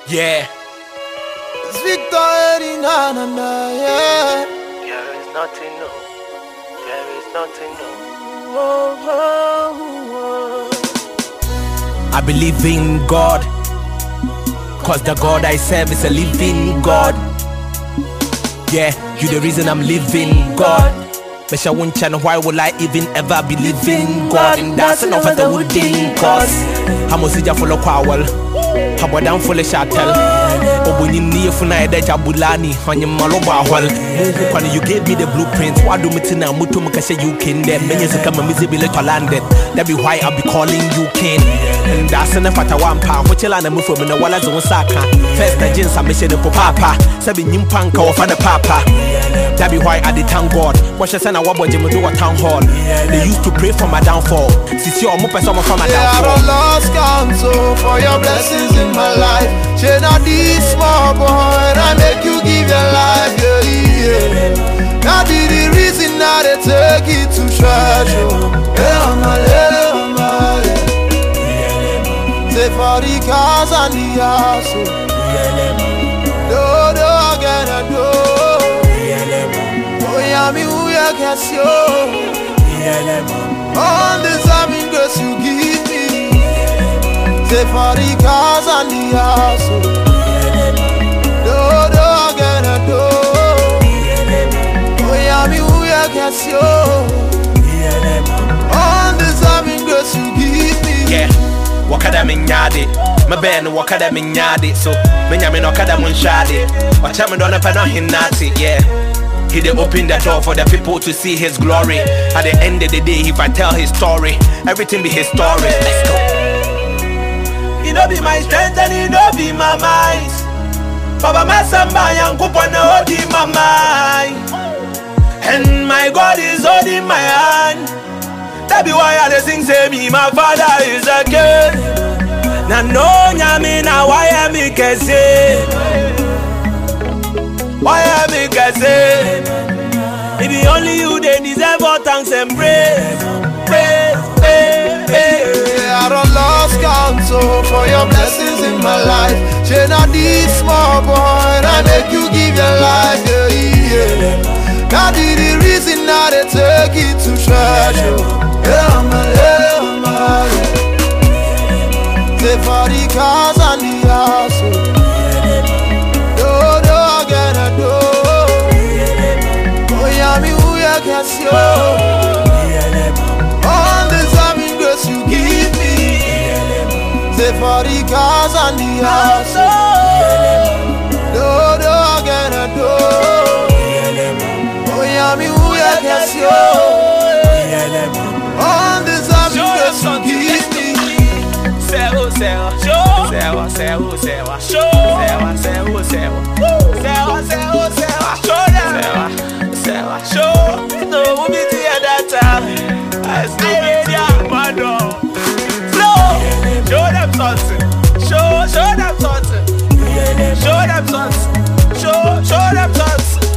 Yeah. It's Victor Eddie, na na na, yeah. There is nothing new. There is nothing new. Oh, oh, oh. I believe in God, cause the God I serve is a living God. Yeah, you the reason I'm living God. But I won't channel, why will I even ever believe in God? And that's enough of the wooden cause I'm a sija full of power. How about down full of shuttle? When you need for night, that Jabulani on your Maloba hall. When you gave me the blueprint, why do me tina Mutumaka you can then many to come and visible landed? That be why I'll be calling you king. And that's enough at a 1 pound, which I'll move from the Wallas on Saka. First, the jeans are mission for Papa, Sabin Yimpanka or Father Papa. That be why I did thank God. Watch us and I want to do a town hall. They used to pray for my downfall. Since you're more person from my downfall. I lost counsel for your blessings in my life. Share not this small boy, I make you give your life, yeah. That be the reason that they take it to church, say for the cars and the house, do again and do. Oh yeah, me who you can see, all this having grace you give me. Say for the cars and the house, do again and do. Oh yeah, me who you can see, all this having grace you give me. Yeah. Wakada minyade, my band wakada minyade. So menya me no kada munshade. Wacha me dona pa no hinati, yeah. He dey open the door for the people to see his glory. At the end of the day, if I tell his story, everything be his story. Let's go. He no be my strength and he no be my might. Baba my samba yang kupona odi my mind. And my God is holding my hand. That be why I sing say me my father is a king. Na no nyami na why am I kese? Why am I kese? It be only you they deserve all thanks and praise. Praise, praise, praise. I don't lost counsel for your blessings in my life. Share not this small boy, I make you give your life, yeah. That be the reason that they take it to church, say for the cars and the house, do again and do. Oh yeah, me who you can see, all this having grace you give me. Say for the cars and the house, do again and do. Oh yeah, me who you can see, all this having grace you give me. Sewa, sewa, show. Sewa, sewa, sewa, show. Sewa, sewa, sewa. Sewa, sewa, sewa, show them. Sewa, sewa, show. No, we'll be here that time. I still be there, man. Flow. Show them something. Show them something. Show them something. Show them something.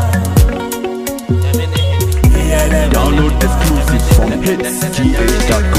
Download exclusive from hitsgh.com.